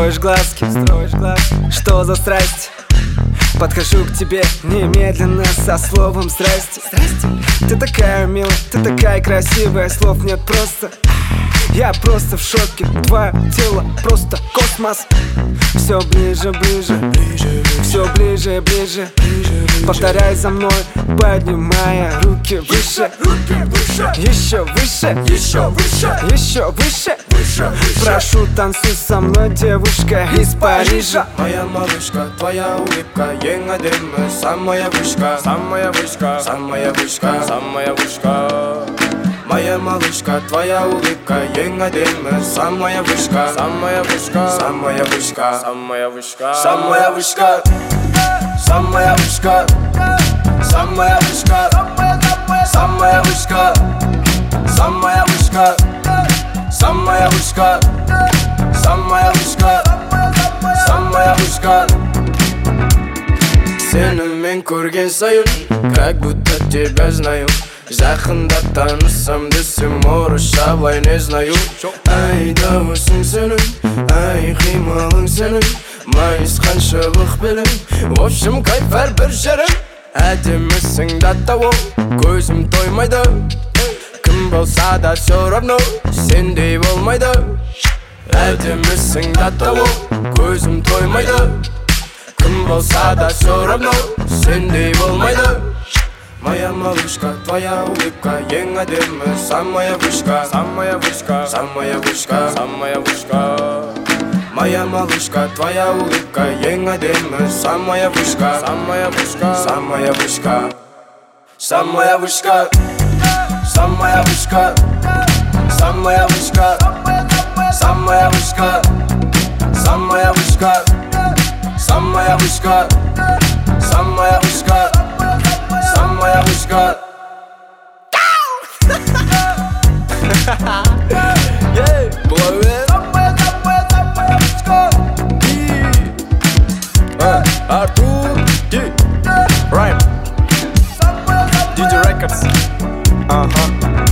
строишь глазки, что за страсть? Подхожу к тебе немедленно со словом здрасте. Ты такая милая, ты такая красивая, слов нет просто. Я просто в шоке, твое тело просто космос. Все ближе, ближе, все ближе, ближе. Повторяй за мной, поднимая руки выше. Еще выше, еще выше, еще выше. Прошу, танцуй со мной, девушка из Парижа. Моя малышка, твоя улыбка, ең әдемі, самая вышка, самая вышка, самая вышка, самая вышка. Моя малышка, твоя улыбка, ең әдемі, самая вышка, самая вышка, самая вышка, самая вышка, самая вышка, самая вышка, самая вышка, самая вышка, самая вышка, самая вышка, самая вышка, самая вышка. Сені мен көрген сайын, как будто тебя знаю. Жақында танысам десем, орысшалай не знаю. Ай, дауысың сенің, ай, қимылың сенің, майысқаншылық білің, в общем, кайф әрбір жерің. Әдемісің да тауы, көзім тоймайды. Кім болса да все равно, сендей болмайды. Әдемісің да тауы, көзім тоймайды. Кім болса да все равно, сендей болмайды. Моя малышка, твоя улыбка, ең әдемі, самая вышка, самая вышка, самая вышка, самая вышка. Моя малышка, твоя улыбка, ең әдемі, самая вышка, самая вышка, самая вышка, самая вышка, самая вышка, самая вышка, самая вышка, самая вышка, самая вышка, самая вышка. Самая вышка. Blow it. Самая вышка. Артур Ди Райм DJ Records.